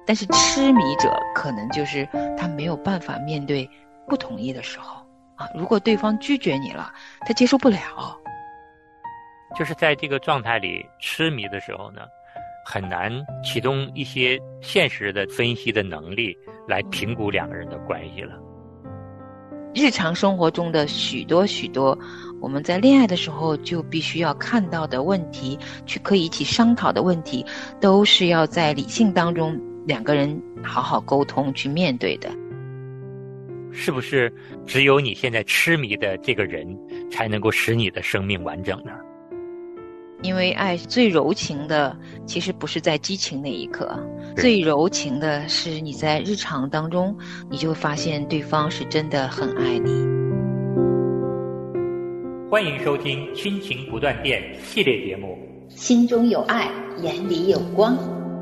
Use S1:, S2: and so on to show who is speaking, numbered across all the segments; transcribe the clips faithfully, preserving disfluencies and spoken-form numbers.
S1: 但是痴迷者可能就是他没有办法面对不同意的时候啊，如果对方拒绝你了，他接受不了。
S2: 就是在这个状态里痴迷的时候呢，很难启动一些现实的分析的能力来评估两个人的关系了。
S1: 日常生活中的许多许多我们在恋爱的时候就必须要看到的问题，去可以一起商讨的问题，都是要在理性当中两个人好好沟通去面对的。
S2: 是不是只有你现在痴迷的这个人才能够使你的生命完整呢？
S1: 因为爱最柔情的其实不是在激情那一刻，最柔情的是你在日常当中，你就会发现对方是真的很爱你。
S2: 欢迎收听亲情不断电系列节目，
S1: 心中有爱，眼里有光。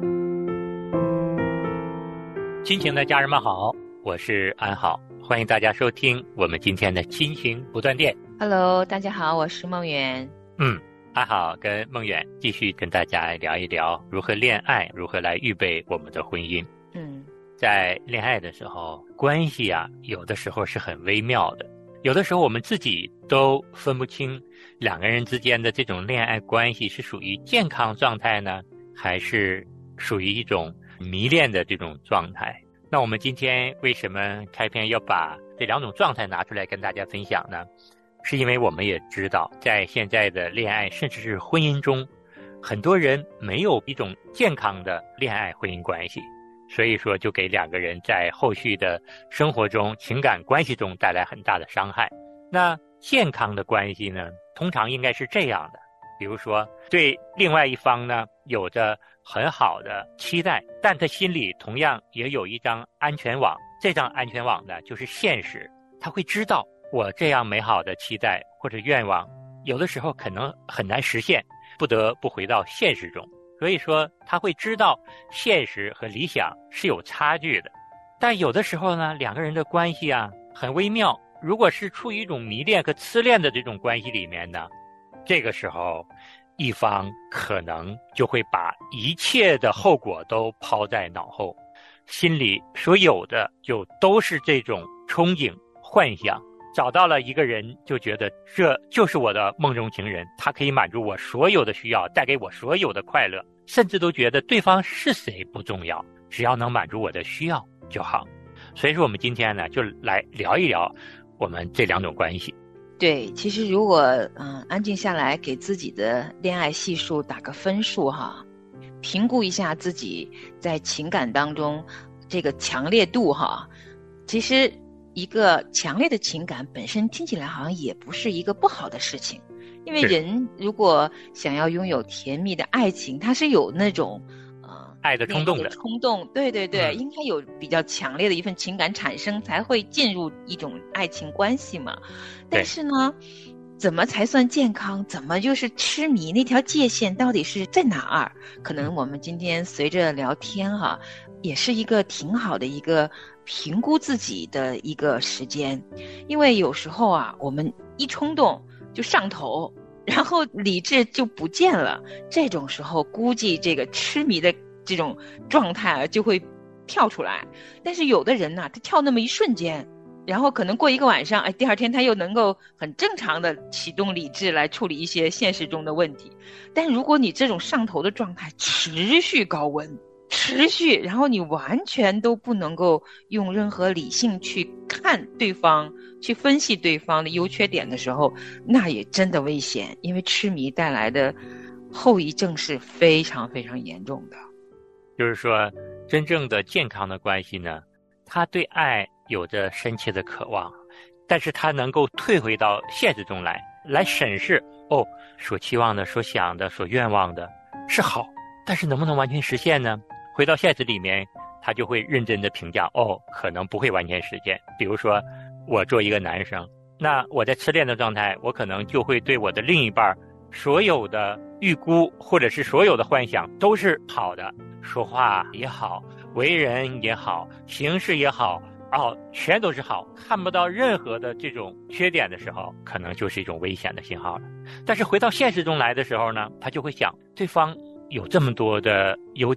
S2: 亲情的家人们好，我是安好，欢迎大家收听我们今天的亲情不断电。
S1: Hello， 大家好，我是梦圆。
S2: 嗯安好跟梦远继续跟大家聊一聊如何恋爱，如何来预备我们的婚姻。
S1: 嗯，
S2: 在恋爱的时候，关系啊有的时候是很微妙的，有的时候我们自己都分不清两个人之间的这种恋爱关系是属于健康状态呢，还是属于一种迷恋的这种状态。那我们今天为什么开篇要把这两种状态拿出来跟大家分享呢？是因为我们也知道，在现在的恋爱甚至是婚姻中，很多人没有一种健康的恋爱婚姻关系，所以说就给两个人在后续的生活中情感关系中带来很大的伤害。那健康的关系呢，通常应该是这样的，比如说对另外一方呢有着很好的期待，但他心里同样也有一张安全网，这张安全网呢就是现实，他会知道我这样美好的期待或者愿望有的时候可能很难实现，不得不回到现实中，所以说他会知道现实和理想是有差距的。但有的时候呢，两个人的关系啊很微妙，如果是处于一种迷恋和痴恋的这种关系里面呢，这个时候一方可能就会把一切的后果都抛在脑后，心里所有的就都是这种憧憬幻想，找到了一个人就觉得这就是我的梦中情人，他可以满足我所有的需要，带给我所有的快乐，甚至都觉得对方是谁不重要，只要能满足我的需要就好。所以说我们今天呢就来聊一聊我们这两种关系。
S1: 对，其实如果嗯安静下来给自己的恋爱系数打个分数哈，评估一下自己在情感当中这个强烈度哈，其实一个强烈的情感本身听起来好像也不是一个不好的事情，因为人如果想要拥有甜蜜的爱情，它是有那种呃
S2: 爱的冲动的
S1: 冲动，对对对、嗯，应该有比较强烈的一份情感产生，才会进入一种爱情关系嘛。但是呢，怎么才算健康？怎么就是痴迷？那条界限到底是在哪儿？可能我们今天随着聊天哈，也是一个挺好的一个评估自己的一个时间。因为有时候啊，我们一冲动就上头，然后理智就不见了，这种时候估计这个痴迷的这种状态啊就会跳出来。但是有的人呢、啊，他跳那么一瞬间，然后可能过一个晚上，哎，第二天他又能够很正常的启动理智来处理一些现实中的问题。但如果你这种上头的状态持续高温，持续，然后你完全都不能够用任何理性去看对方，去分析对方的优缺点的时候，那也真的危险，因为痴迷带来的后遗症是非常非常严重的。
S2: 就是说真正的健康的关系呢，他对爱有着深切的渴望，但是他能够退回到现实中来来审视，哦，所期望的，所想的，所愿望的是好，但是能不能完全实现呢？回到现实里面，他就会认真的评价，哦，可能不会完全实现。比如说我做一个男生，那我在痴恋的状态，我可能就会对我的另一半所有的预估或者是所有的幻想都是好的，说话也好，为人也好，行事也好，哦，全都是好，看不到任何的这种缺点的时候，可能就是一种危险的信号了。但是回到现实中来的时候呢，他就会想，对方有这么多的优点，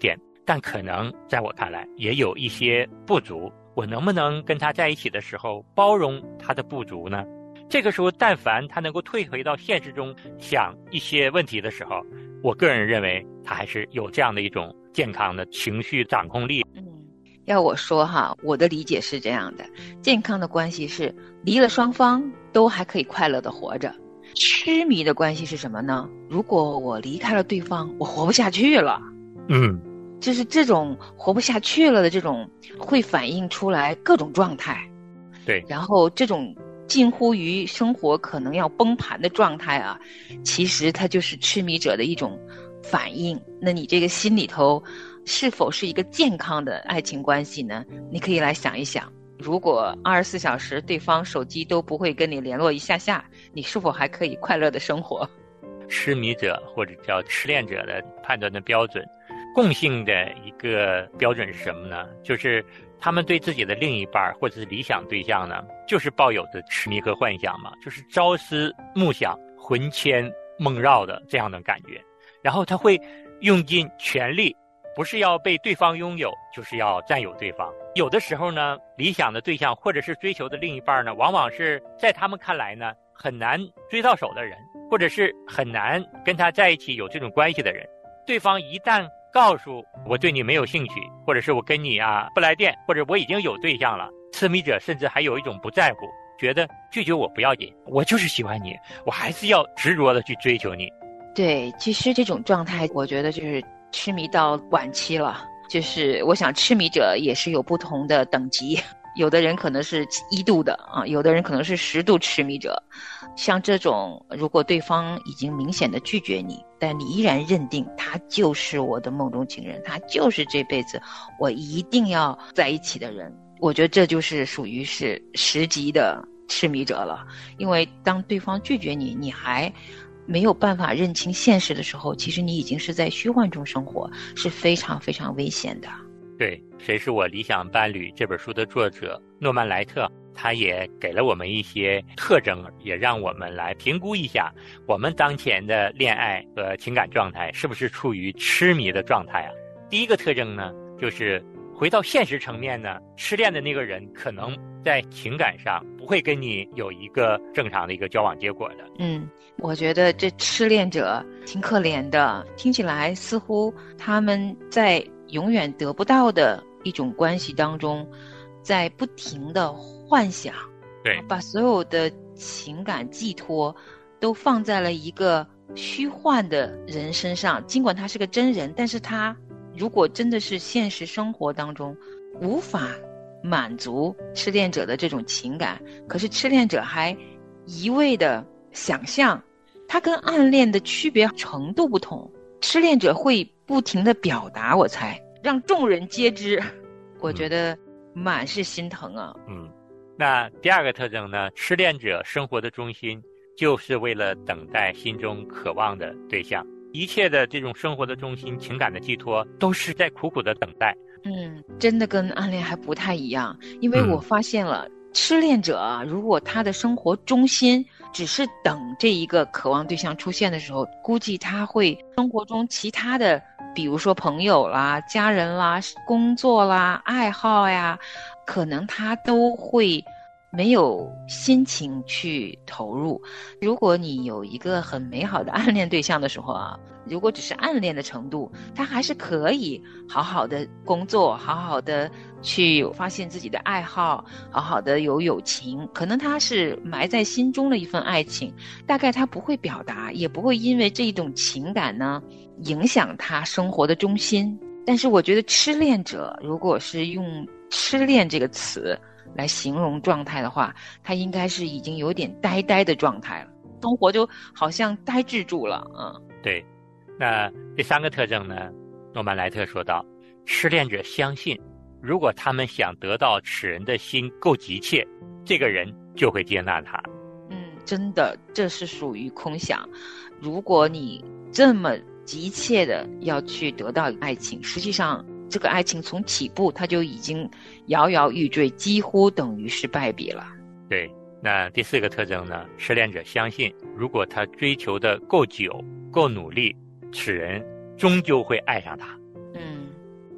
S2: 但可能在我看来也有一些不足，我能不能跟他在一起的时候包容他的不足呢？这个时候但凡他能够退回到现实中想一些问题的时候，我个人认为他还是有这样的一种健康的情绪掌控力。
S1: 嗯，要我说哈，我的理解是这样的，健康的关系是离了双方都还可以快乐的活着。痴迷的关系是什么呢？如果我离开了对方，我活不下去了。
S2: 嗯，
S1: 就是这种活不下去了的这种会反映出来各种状态。
S2: 对，
S1: 然后这种近乎于生活可能要崩盘的状态啊，其实它就是痴迷者的一种反应。那你这个心里头是否是一个健康的爱情关系呢？你可以来想一想，如果二十四小时对方手机都不会跟你联络一下下，你是否还可以快乐的生活？
S2: 痴迷者或者叫痴恋者的判断的标准，共性的一个标准是什么呢？就是他们对自己的另一半或者是理想对象呢，就是抱有着痴迷和幻想嘛，就是朝思暮想、魂牵梦绕的这样的感觉。然后他会用尽全力，不是要被对方拥有，就是要占有对方。有的时候呢，理想的对象或者是追求的另一半呢，往往是在他们看来呢很难追到手的人，或者是很难跟他在一起有这种关系的人。对方一旦告诉我对你没有兴趣，或者是我跟你啊不来电，或者我已经有对象了，痴迷者甚至还有一种不在乎，觉得拒绝我不要紧，我就是喜欢你，我还是要执着的去追求你。
S1: 对，其实这种状态我觉得就是痴迷到晚期了。就是我想痴迷者也是有不同的等级，有的人可能是一度的啊，有的人可能是十度痴迷者。像这种如果对方已经明显的拒绝你，但你依然认定他就是我的梦中情人，他就是这辈子我一定要在一起的人，我觉得这就是属于是十级的痴迷者了。因为当对方拒绝你，你还没有办法认清现实的时候，其实你已经是在虚幻中生活，是非常非常危险的。
S2: 对，《谁是我理想伴侣》这本书的作者诺曼莱特，他也给了我们一些特征，也让我们来评估一下我们当前的恋爱和情感状态是不是处于痴迷的状态啊。第一个特征呢，就是回到现实层面呢，失恋的那个人可能在情感上不会跟你有一个正常的一个交往结果的。
S1: 嗯，我觉得这痴恋者挺可怜的，听起来似乎他们在永远得不到的一种关系当中，在不停的幻想，
S2: 对，
S1: 把所有的情感寄托都放在了一个虚幻的人身上。尽管他是个真人，但是他如果真的是现实生活当中无法满足痴恋者的这种情感，可是痴恋者还一味的想象，他跟暗恋的区别程度不同。痴恋者会不停的表达，我猜让众人皆知。我觉得满是心疼啊。
S2: 嗯，那第二个特征呢，痴恋者生活的中心就是为了等待心中渴望的对象，一切的这种生活的中心、情感的寄托都是在苦苦的等待。
S1: 嗯，真的跟暗恋还不太一样，因为我发现了、嗯、痴恋者啊，如果他的生活中心只是等这一个渴望对象出现的时候，估计他会生活中其他的，比如说朋友啦、家人啦、工作啦、爱好呀，可能他都会没有心情去投入。如果你有一个很美好的暗恋对象的时候啊，如果只是暗恋的程度，他还是可以好好的工作，好好的去发现自己的爱好，好好的有友情。可能他是埋在心中的一份爱情，大概他不会表达，也不会因为这种情感呢影响他生活的中心。但是我觉得痴恋者如果是用痴恋这个词来形容状态的话，他应该是已经有点呆呆的状态了，生活就好像呆滞住了啊。
S2: 对，那第三个特征呢，诺曼莱特说到，痴恋者相信，如果他们想得到此人的心够急切，这个人就会接纳他。
S1: 嗯，真的，这是属于空想。如果你这么急切的要去得到爱情，实际上这个爱情从起步它就已经摇摇欲坠，几乎等于是败笔了。
S2: 对，那第四个特征呢，痴恋者相信，如果他追求的够久、够努力，此人终究会爱上他。
S1: 嗯，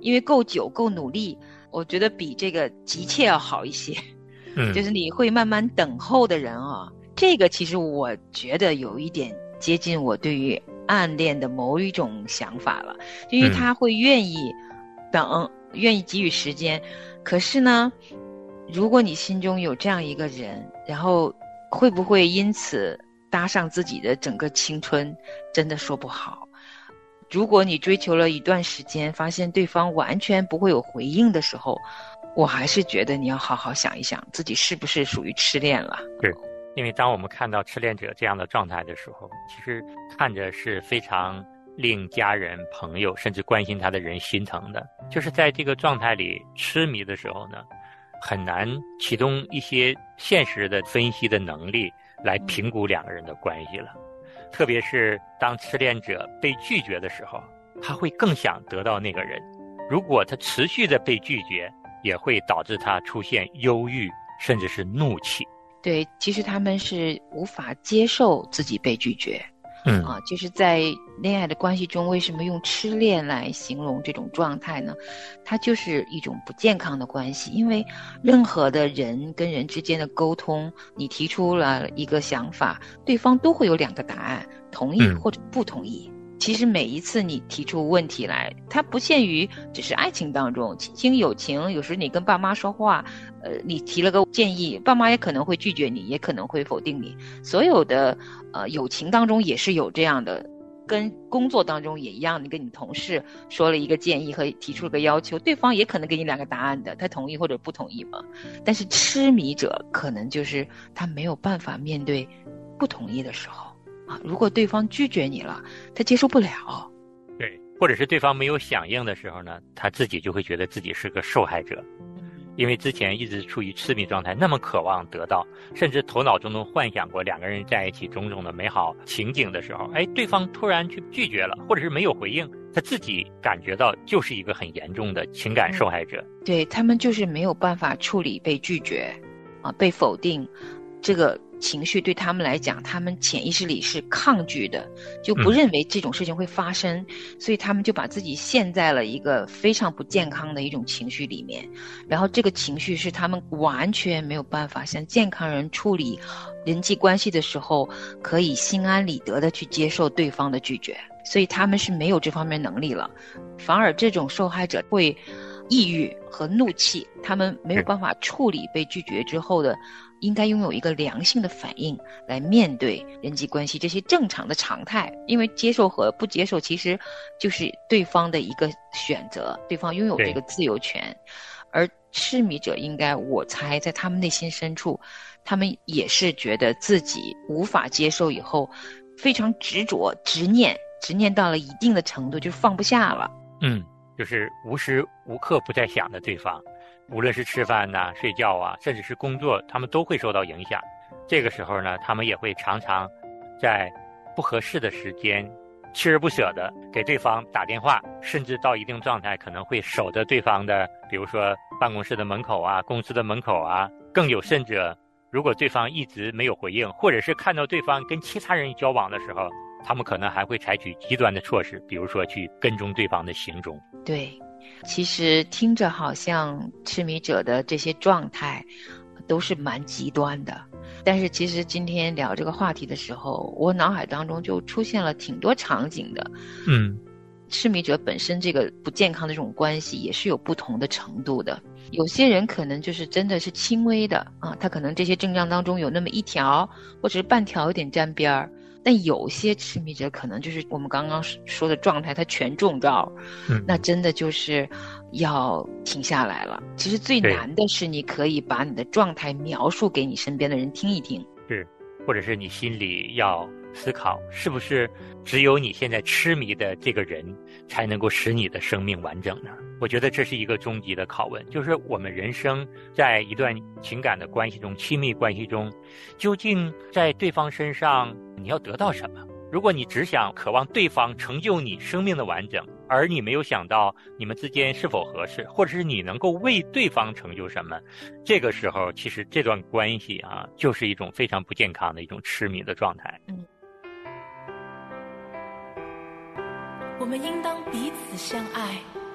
S1: 因为够久够努力，我觉得比这个急切要好一些。
S2: 嗯，
S1: 就是你会慢慢等候的人啊，这个其实我觉得有一点接近我对于暗恋的某一种想法了，因为他会愿意等，愿意给予时间。可是呢，如果你心中有这样一个人，然后会不会因此搭上自己的整个青春，真的说不好。如果你追求了一段时间，发现对方完全不会有回应的时候，我还是觉得你要好好想一想，自己是不是属于痴恋了。
S2: 是，因为当我们看到痴恋者这样的状态的时候，其实看着是非常令家人、朋友甚至关心他的人心疼的。就是在这个状态里痴迷的时候呢，很难启动一些现实的分析的能力来评估两个人的关系了。特别是当痴恋者被拒绝的时候，他会更想得到那个人。如果他持续的被拒绝，也会导致他出现忧郁，甚至是怒气。
S1: 对，其实他们是无法接受自己被拒绝。
S2: 嗯
S1: 啊，就是在恋爱的关系中，为什么用痴恋来形容这种状态呢？它就是一种不健康的关系，因为任何的人跟人之间的沟通，你提出了一个想法，对方都会有两个答案，同意或者不同意。嗯，其实每一次你提出问题来，它不限于只是爱情当中，亲情友情，有时你跟爸妈说话，呃，你提了个建议，爸妈也可能会拒绝你，也可能会否定你。所有的呃友情当中也是有这样的，跟工作当中也一样，你跟你同事说了一个建议和提出了个要求，对方也可能给你两个答案的，他同意或者不同意嘛。但是痴迷者可能就是他没有办法面对不同意的时候。啊，如果对方拒绝你了，他接受不了，
S2: 对，或者是对方没有响应的时候呢，他自己就会觉得自己是个受害者，因为之前一直处于痴迷状态，那么渴望得到，甚至头脑中都幻想过两个人在一起种种的美好情景的时候，哎，对方突然去拒绝了，或者是没有回应，他自己感觉到就是一个很严重的情感受害者。
S1: 嗯，对，他们就是没有办法处理被拒绝啊，被否定，这个情绪对他们来讲，他们潜意识里是抗拒的，就不认为这种事情会发生，嗯，所以他们就把自己陷在了一个非常不健康的一种情绪里面，然后这个情绪是他们完全没有办法像健康人处理人际关系的时候可以心安理得的去接受对方的拒绝，所以他们是没有这方面能力了，反而这种受害者会抑郁和怒气，他们没有办法处理被拒绝之后的应该拥有一个良性的反应来面对人际关系这些正常的常态，因为接受和不接受其实就是对方的一个选择，对方拥有这个自由权。而痴迷者应该我猜在他们内心深处，他们也是觉得自己无法接受以后非常执着执念执念到了一定的程度就放不下了。
S2: 嗯，就是无时无刻不在想着对方，无论是吃饭呐、睡觉啊，甚至是工作，他们都会受到影响。这个时候呢，他们也会常常在不合适的时间锲而不舍的给对方打电话，甚至到一定状态可能会守着对方的，比如说办公室的门口啊，公司的门口啊。更有甚者，如果对方一直没有回应，或者是看到对方跟其他人交往的时候，他们可能还会采取极端的措施，比如说去跟踪对方的行踪。
S1: 对，其实听着好像痴迷者的这些状态都是蛮极端的，但是其实今天聊这个话题的时候，我脑海当中就出现了挺多场景的。
S2: 嗯，
S1: 痴迷者本身这个不健康的这种关系也是有不同的程度的，有些人可能就是真的是轻微的啊，他可能这些症状当中有那么一条或者是半条有点沾边儿，但有些痴迷者可能就是我们刚刚说的状态，他全中招，
S2: 嗯，
S1: 那真的就是要停下来了。其实最难的是你可以把你的状态描述给你身边的人听一听，
S2: 是，或者是你心里要思考，是不是只有你现在痴迷的这个人才能够使你的生命完整呢？我觉得这是一个终极的拷问，就是我们人生在一段情感的关系中，亲密关系中，究竟在对方身上你要得到什么？如果你只想渴望对方成就你生命的完整，而你没有想到你们之间是否合适，或者是你能够为对方成就什么，这个时候其实这段关系啊，就是一种非常不健康的一种痴迷的状态。
S1: 嗯，
S3: 我们应当彼此相爱，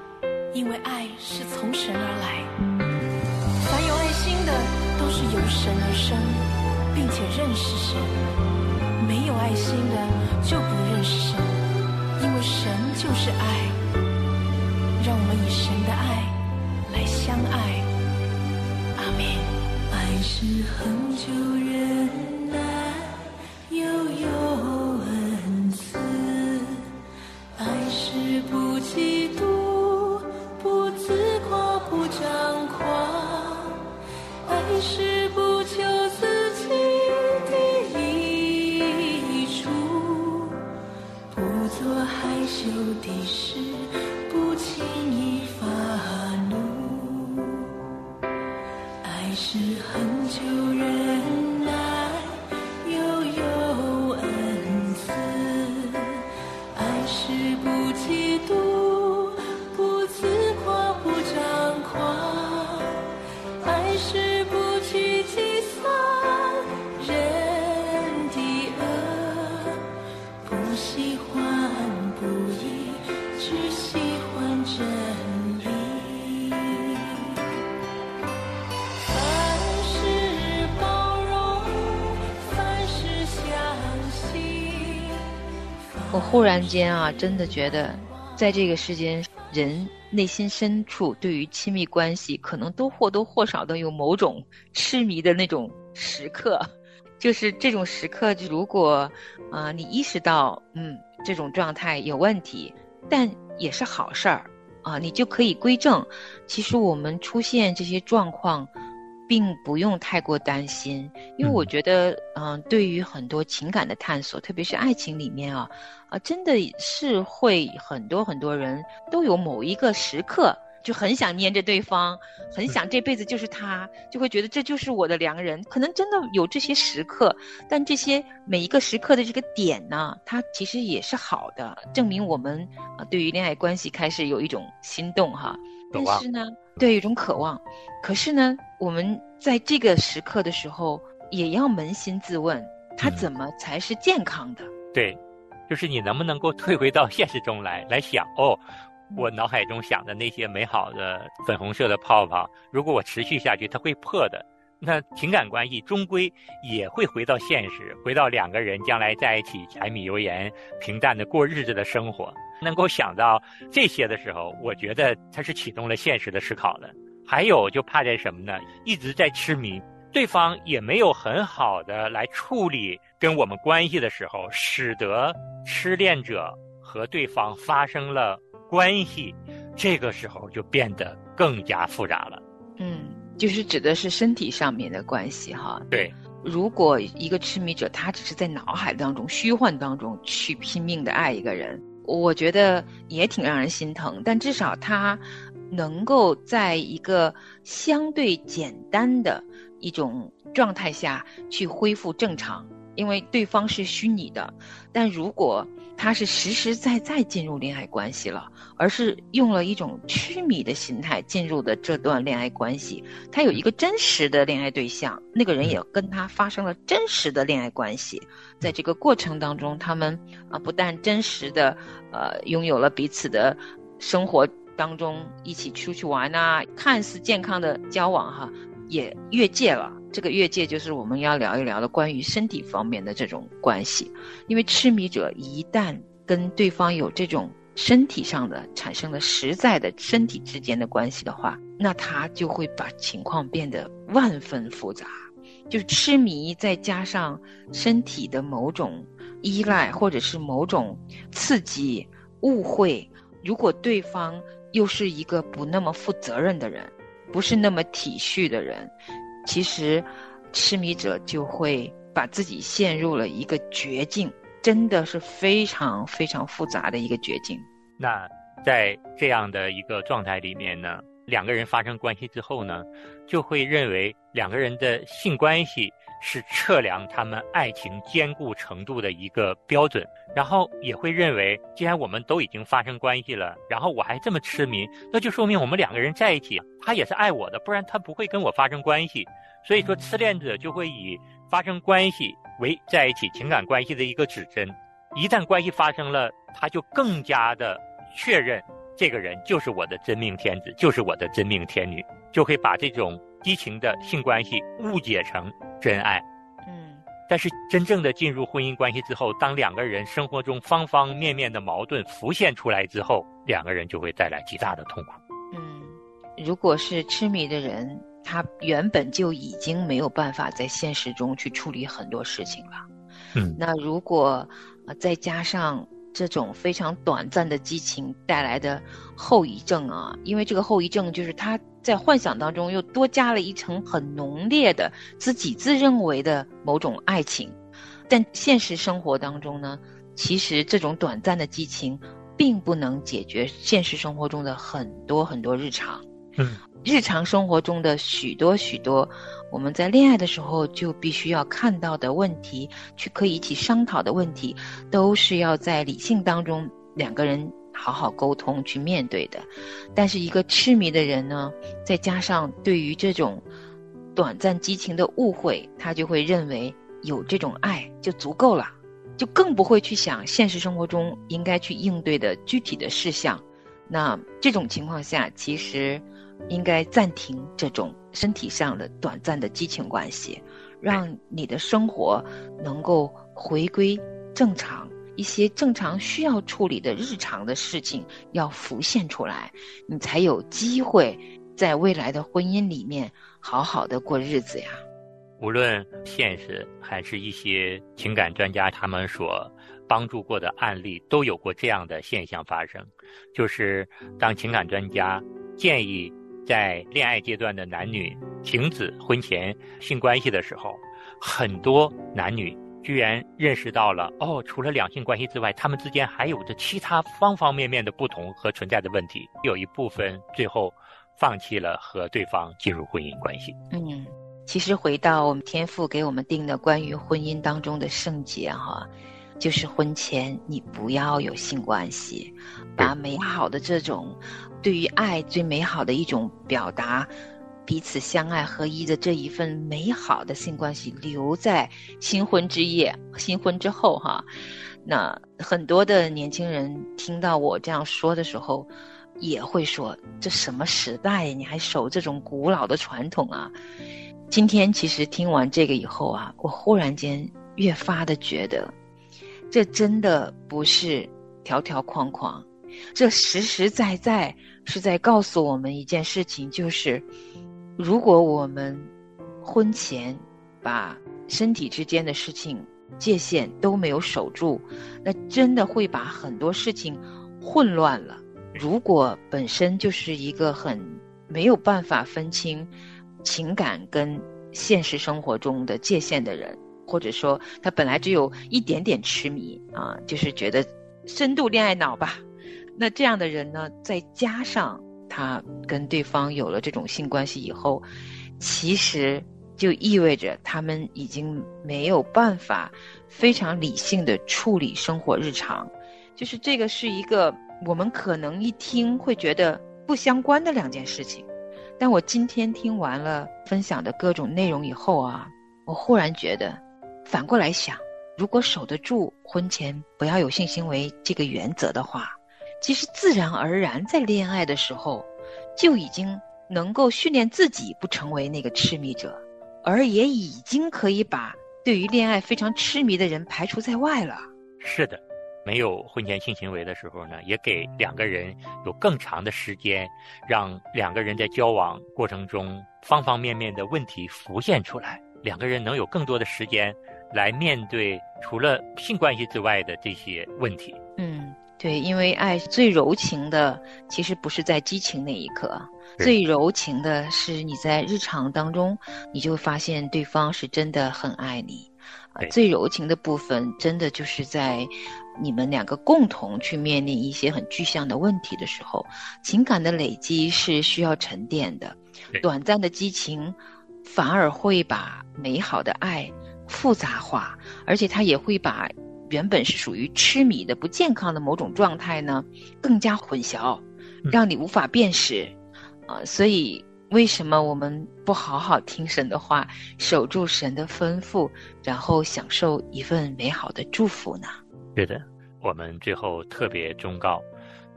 S3: 因为爱是从神而来。凡有爱心的都是由神而生，并且认识神。没有爱心的就不认识神，因为神就是爱。让我们以神的爱来相爱。阿们。
S4: 爱是恒久忍耐，又有恩慈。爱是不嫉妒，不自夸，不张狂。爱是不求自己的益处，不做害羞的事，不轻易发怒。爱是恒久忍耐，又有恩慈。爱是不嫉妒，不自夸，不张狂。爱是不去计算人的恶，不喜欢不义，只喜欢真理。凡事包容，凡事相信。
S1: 我忽然间啊，真的觉得在这个世间，人内心深处对于亲密关系可能都或多或少的有某种痴迷的那种时刻。就是这种时刻，就如果啊、呃、你意识到嗯这种状态有问题，但也是好事儿啊、你就可以归正。其实我们出现这些状况并不用太过担心，因为我觉得嗯、呃对于很多情感的探索，特别是爱情里面啊啊，真的是会很多很多人都有某一个时刻就很想黏着对方，很想这辈子就是他，就会觉得这就是我的良人。可能真的有这些时刻，但这些每一个时刻的这个点呢，它其实也是好的，证明我们啊对于恋爱关系开始有一种心动哈。但是呢，对，有一种渴望。可是呢，我们在这个时刻的时候，也要扪心自问，它怎么才是健康的？
S2: 嗯、对，就是你能不能够退回到现实中来，来想哦，我脑海中想的那些美好的粉红色的泡泡，如果我持续下去，它会破的。那情感关系终归也会回到现实，回到两个人将来在一起柴米油盐平淡的过日子的生活。能够想到这些的时候，我觉得它是启动了现实的思考的。还有就怕在什么呢？一直在痴迷，对方也没有很好的来处理跟我们关系的时候，使得痴恋者和对方发生了关系，这个时候就变得更加复杂了。
S1: 嗯，就是指的是身体上面的关系哈。
S2: 对，
S1: 如果一个痴迷者他只是在脑海当中虚幻当中去拼命的爱一个人，我觉得也挺让人心疼，但至少他能够在一个相对简单的一种状态下去恢复正常，因为对方是虚拟的。但如果他是实实在在进入恋爱关系了，而是用了一种痴迷的心态进入的这段恋爱关系，他有一个真实的恋爱对象，那个人也跟他发生了真实的恋爱关系，在这个过程当中，他们啊不但真实的呃拥有了彼此的生活当中一起出去玩啊，看似健康的交往哈，也越界了。这个越界就是我们要聊一聊的关于身体方面的这种关系。因为痴迷者一旦跟对方有这种身体上的产生了实在的身体之间的关系的话，那他就会把情况变得万分复杂。就是痴迷再加上身体的某种依赖，或者是某种刺激、误会，如果对方又是一个不那么负责任的人，不是那么体恤的人，其实痴迷者就会把自己陷入了一个绝境，真的是非常非常复杂的一个绝境。
S2: 那在这样的一个状态里面呢，两个人发生关系之后呢，就会认为两个人的性关系是测量他们爱情坚固程度的一个标准，然后也会认为既然我们都已经发生关系了，然后我还这么痴迷，那就说明我们两个人在一起，他也是爱我的，不然他不会跟我发生关系。所以说痴恋者就会以发生关系为在一起情感关系的一个指针，一旦关系发生了，他就更加的确认这个人就是我的真命天子，就是我的真命天女，就会把这种激情的性关系误解成真爱。
S1: 嗯，
S2: 但是真正的进入婚姻关系之后，当两个人生活中方方面面的矛盾浮现出来之后，两个人就会带来极大的痛苦。
S1: 嗯，如果是痴迷的人，他原本就已经没有办法在现实中去处理很多事情了。
S2: 嗯，
S1: 那如果、呃、再加上这种非常短暂的激情带来的后遗症啊，因为这个后遗症就是他在幻想当中又多加了一层很浓烈的自己自认为的某种爱情，但现实生活当中呢，其实这种短暂的激情并不能解决现实生活中的很多很多日常。
S2: 嗯，
S1: 日常生活中的许多许多我们在恋爱的时候就必须要看到的问题，去可以一起商讨的问题，都是要在理性当中两个人好好沟通去面对的。但是一个痴迷的人呢，再加上对于这种短暂激情的误会，他就会认为有这种爱就足够了，就更不会去想现实生活中应该去应对的具体的事项。那这种情况下，其实应该暂停这种身体上的短暂的激情关系，让你的生活能够回归正常，一些正常需要处理的日常的事情要浮现出来，你才有机会在未来的婚姻里面好好的过日子呀。
S2: 无论现实还是一些情感专家他们所帮助过的案例，都有过这样的现象发生，就是当情感专家建议在恋爱阶段的男女停止婚前性关系的时候，很多男女居然认识到了，哦，除了两性关系之外，他们之间还有着其他方方面面的不同和存在的问题，有一部分最后放弃了和对方进入婚姻关系。
S1: 嗯，其实回到我们天父给我们定的关于婚姻当中的圣洁哈，就是婚前你不要有性关系，把美好的这种对于爱最美好的一种表达，彼此相爱合一的这一份美好的性关系留在新婚之夜、新婚之后哈。那很多的年轻人听到我这样说的时候，也会说这什么时代你还守这种古老的传统啊。今天其实听完这个以后啊，我忽然间越发的觉得这真的不是条条框框，这实实在在是在告诉我们一件事情，就是如果我们婚前把身体之间的事情界限都没有守住，那真的会把很多事情混乱了。如果本身就是一个很没有办法分清情感跟现实生活中的界限的人，或者说他本来只有一点点痴迷啊，就是觉得深度恋爱脑吧，那这样的人呢，再加上他跟对方有了这种性关系以后，其实就意味着他们已经没有办法非常理性的处理生活日常，就是这个是一个我们可能一听会觉得不相关的两件事情。但我今天听完了分享的各种内容以后啊，我忽然觉得反过来想，如果守得住婚前不要有性行为这个原则的话，其实自然而然在恋爱的时候就已经能够训练自己不成为那个痴迷者，而也已经可以把对于恋爱非常痴迷的人排除在外了。
S2: 是的，没有婚前性行为的时候呢，也给两个人有更长的时间，让两个人在交往过程中方方面面的问题浮现出来，两个人能有更多的时间来面对除了性关系之外的这些问题。
S1: 嗯，对，因为爱最柔情的其实不是在激情那一刻，最柔情的是你在日常当中你就会发现对方是真的很爱你、啊、最柔情的部分真的就是在你们两个共同去面临一些很具象的问题的时候，情感的累积是需要沉淀的，短暂的激情反而会把美好的爱复杂化，而且它也会把原本是属于痴迷的不健康的某种状态呢更加混淆，让你无法辨识、呃、所以为什么我们不好好听神的话，守住神的吩咐，然后享受一份美好的祝福呢？
S2: 是的，我们最后特别忠告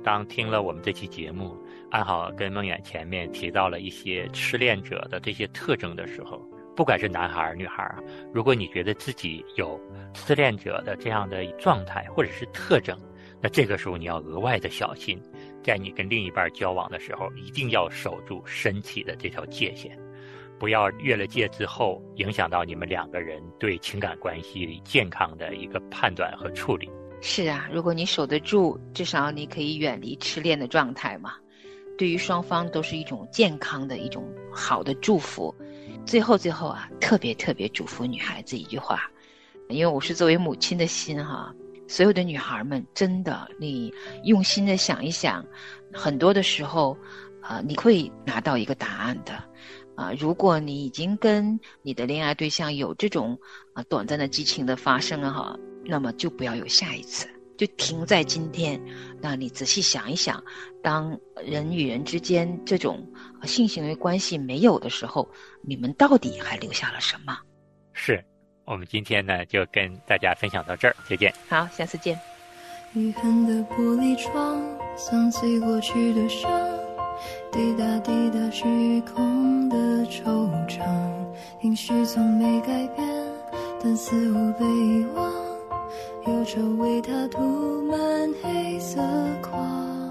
S2: 当听了我们这期节目，安好跟梦远前面提到了一些痴恋者的这些特征的时候，不管是男孩女孩，如果你觉得自己有痴恋者的这样的状态或者是特征，那这个时候你要额外的小心，在你跟另一半交往的时候，一定要守住身体的这条界限，不要越了界之后影响到你们两个人对情感关系里健康的一个判断和处理。
S1: 是啊，如果你守得住，至少你可以远离痴恋的状态嘛，对于双方都是一种健康的一种好的祝福。最后最后啊，特别特别祝福女孩子一句话，因为我是作为母亲的心哈，所有的女孩们，真的你用心的想一想，很多的时候呃，你会拿到一个答案的啊、呃，如果你已经跟你的恋爱对象有这种啊、呃、短暂的激情的发生了哈，那么就不要有下一次，就停在今天。那你仔细想一想，当人与人之间这种性行为关系没有的时候，你们到底还留下了什么？
S2: 是，我们今天呢就跟大家分享到这儿，再见。
S1: 好，下次见。
S4: 遗憾的玻璃窗，想起过去的伤，滴答滴答虚空的惆怅，也许从没改变，但似乎被遗忘，忧愁为它涂满黑色框。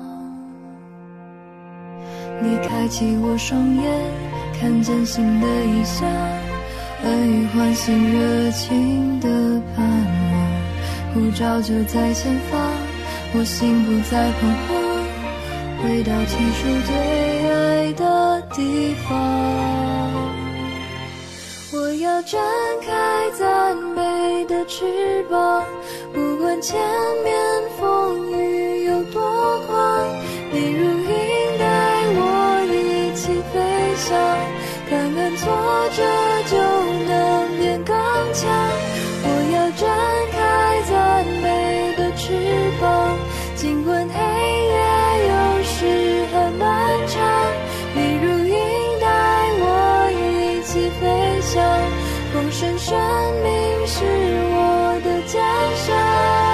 S4: 你开启我双眼，看见新的意象，恶语唤醒热情的盼望，护照就在前方，我心不再彷徨，回到起初最爱的地方。我要展开赞美的翅膀，不管前面风雨有多狂，你如鹰带我一起飞翔，看看挫折就能变刚强。我要展开赞美的翅膀，尽管黑夜有时很漫长，你如鹰带我一起飞翔，丰盛生命是我的奖赏。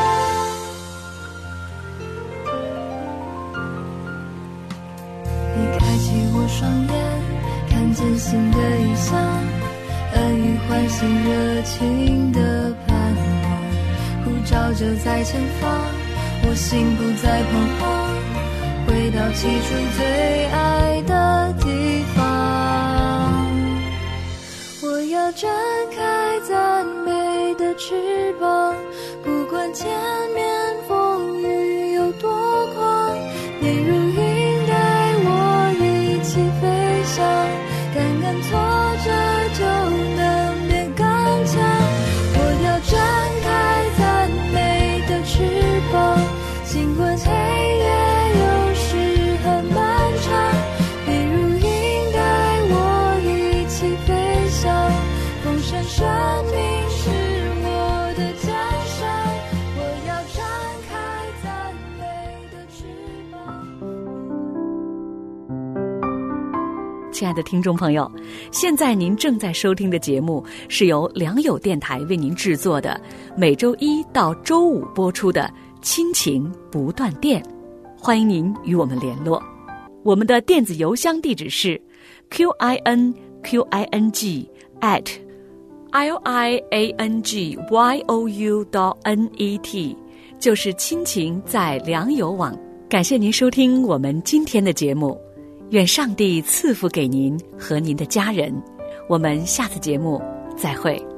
S4: 你开启我双眼，看见新的意象，恶语唤醒热情的盼望，护照就在前方，我心不再彷徨，回到起初最爱的地方。我要展开赞美的翅膀，不管前面风雨有多狂，你如鹰带我一起飞翔，敢敢挫折就能变刚强。我要展开赞美的翅膀，尽管黑夜有时很漫长，你如鹰带我一起飞翔，丰盛生命是我的奖赏。我要展开赞美的翅膀。
S5: 亲爱的听众朋友，现在您正在收听的节目是由良友电台为您制作的，每周一到周五播出的亲情不断电，欢迎您与我们联络。我们的电子邮箱地址是 q i n q i n g at l i a n g y o u dot n e t， 就是亲情在良友网。感谢您收听我们今天的节目，愿上帝赐福给您和您的家人。我们下次节目再会。